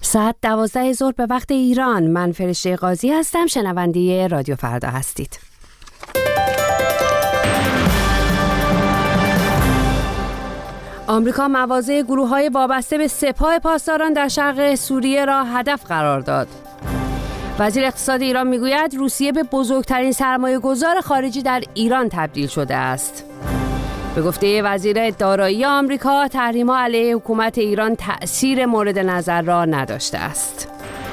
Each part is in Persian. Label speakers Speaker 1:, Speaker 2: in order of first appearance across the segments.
Speaker 1: ساعت 12 ظهر به وقت ایران. من فرشته قاضی هستم. شنونده رادیو فردا هستید. آمریکا مواضع گروه‌های وابسته به سپاه پاسداران در شرق سوریه را هدف قرار داد. وزیر اقتصاد ایران میگوید روسیه به بزرگترین سرمایه‌گذار خارجی در ایران تبدیل شده است. به گفته وزیر دارایی آمریکا، تحریم‌ها علیه حکومت ایران تأثیر مورد نظر را نداشته است.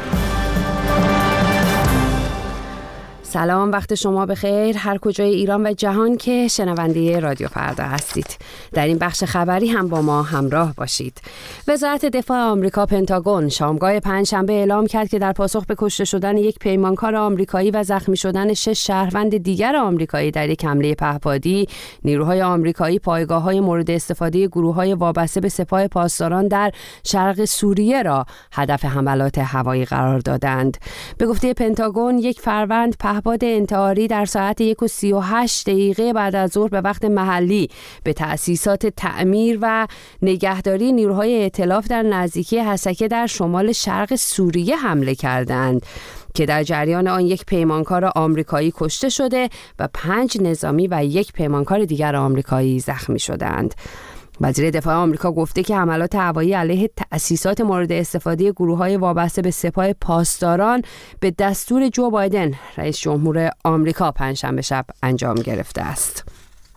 Speaker 1: سلام، وقت شما بخیر هر کجای ایران و جهان که شنونده رادیو فردا هستید. در این بخش خبری هم با ما همراه باشید. وزارت دفاع آمریکا پنتاگون شامگاه پنجشنبه اعلام کرد که در پاسخ به کشته شدن یک پیمانکار آمریکایی و زخمی شدن 6 شهروند دیگر آمریکایی در یک حمله پهپادی، نیروهای آمریکایی پایگاه‌های مورد استفاده گروه‌های وابسته به سپاه پاسداران در شرق سوریه را هدف حملات هوایی قرار دادند. به گفته پنتاگون، یک فروند پهپاد انتحاری در ساعت 1:38 بعد از ظهر به وقت محلی به تأسیسات تعمیر و نگهداری نیروهای ائتلاف در نزدیکی حسکه در شمال شرق سوریه حمله کردند که در جریان آن یک پیمانکار آمریکایی کشته شده و 5 نظامی و یک پیمانکار دیگر آمریکایی زخمی شدند. وزیر دفاع آمریکا گفته که حملات هوایی علیه تأسیسات مورد استفاده گروه‌های وابسته به سپاه پاسداران به دستور جو بایدن رئیس جمهور آمریکا پنجشنبه شب انجام گرفته است.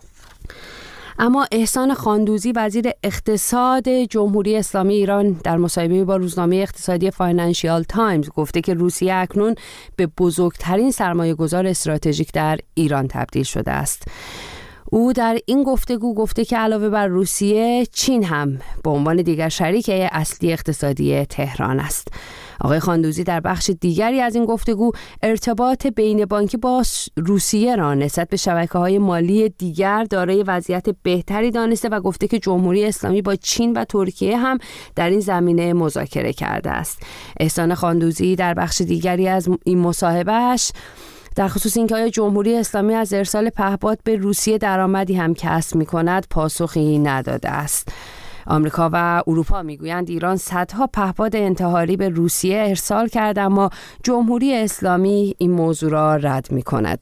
Speaker 1: اما احسان خاندوزی وزیر اقتصاد جمهوری اسلامی ایران در مصاحبه با روزنامه اقتصادی فاینانشیال تایمز گفته که روسیه اکنون به بزرگترین سرمایه‌گذار استراتژیک در ایران تبدیل شده است. او در این گفتگو گفته که علاوه بر روسیه، چین هم به عنوان دیگر شریک اصلی اقتصادی تهران است. آقای خاندوزی در بخش دیگری از این گفتگو ارتباط بین بانکی با روسیه را نسبت به شبکه‌های مالی دیگر دارای وضعیت بهتری دانسته و گفته که جمهوری اسلامی با چین و ترکیه هم در این زمینه مذاکره کرده است. احسان خاندوزی در بخش دیگری از این مصاحبهش در خصوص اینکه آیا جمهوری اسلامی از ارسال پهپاد به روسیه درآمدی هم کسب می‌کند پاسخی نداده است. آمریکا و اروپا میگویند ایران صدها پهپاد انتحاری به روسیه ارسال کرده، اما جمهوری اسلامی این موضوع را رد می‌کند.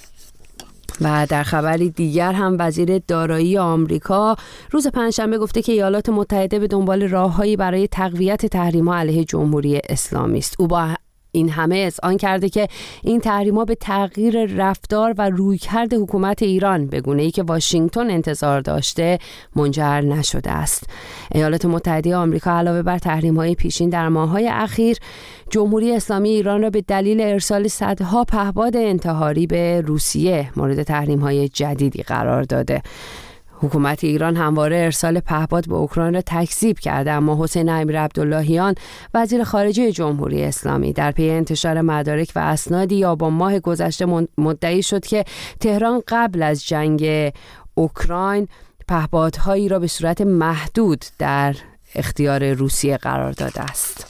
Speaker 1: و در خبری دیگر هم وزیر دارایی آمریکا روز پنجشنبه گفته که ایالات متحده به دنبال راههایی برای تقویت تحریم‌ها علیه جمهوری اسلامی است. او با این همه اذعان کرده که این تحریم‌ها به تغییر رفتار و رویکرد حکومت ایران به گونه‌ای که واشنگتن انتظار داشته منجر نشده است. ایالات متحده آمریکا علاوه بر تحریم‌های پیشین در ماه‌های اخیر، جمهوری اسلامی ایران را به دلیل ارسال صدها پهپاد انتحاری به روسیه مورد تحریم‌های جدیدی قرار داده. حکومت ایران همواره ارسال پهپاد به اوکراین را تکذیب کرده، اما حسین امیرعبداللهیان وزیر خارجه جمهوری اسلامی در پی انتشار مدارک و اسنادی آبان ماه گذشته مدعی شد که تهران قبل از جنگ اوکراین پهپادهایی را به صورت محدود در اختیار روسیه قرار داده است.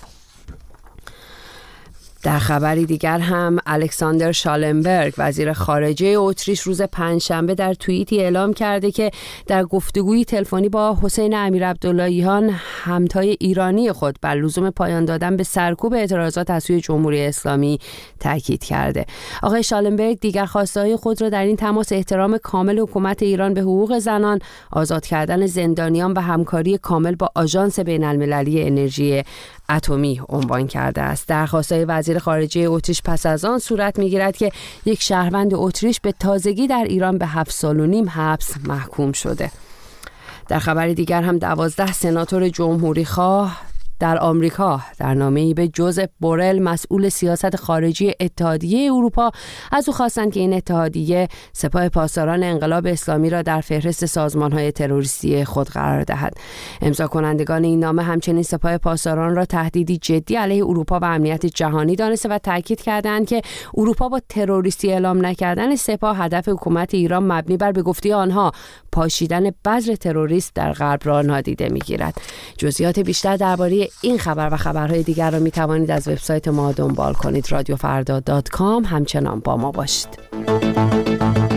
Speaker 1: در خبری دیگر هم الکساندر شالنبرگ وزیر خارجه اتریش روز پنجشنبه در توییتی اعلام کرده که در گفتگوی تلفنی با حسین امیرعبداللهیان همتای ایرانی خود بر لزوم پایان دادن به سرکوب اعتراضات از سوی جمهوری اسلامی تاکید کرده. آقای شالنبرگ دیگر خواسته‌های خود را در این تماس احترام کامل حکومت ایران به حقوق زنان، آزاد کردن زندانیان و همکاری کامل با آژانس بین‌المللی انرژی اتمی عنوان کرده است. درخواست‌های وزیر خارجه اتریش پس از آن صورت می‌گیرد که یک شهروند اتریش به تازگی در ایران به 7.5 سال حبس محکوم شده. در خبر دیگر هم 12 سناتور جمهوری‌خواه در آمریکا در نامه‌ای به جوزف بورل مسئول سیاست خارجی اتحادیه اروپا از او خواستند که این اتحادیه سپاه پاسداران انقلاب اسلامی را در فهرست سازمان‌های تروریستی خود قرار دهد. امضا کنندگان این نامه همچنین سپاه پاسداران را تهدیدی جدی علیه اروپا و امنیت جهانی دانسته و تاکید کردند که اروپا با تروریستی اعلام نکردن سپاه هدف حکومت ایران مبنی بر به گفته آنها پاشیدن بذر تروریست در غرب را نادیده می‌گیرد. جزئیات بیشتر درباره این خبر و خبرهای دیگر را می‌توانید از وبسایت ما دنبال کنید. رادیوفردا.com. همچنان با ما باشید.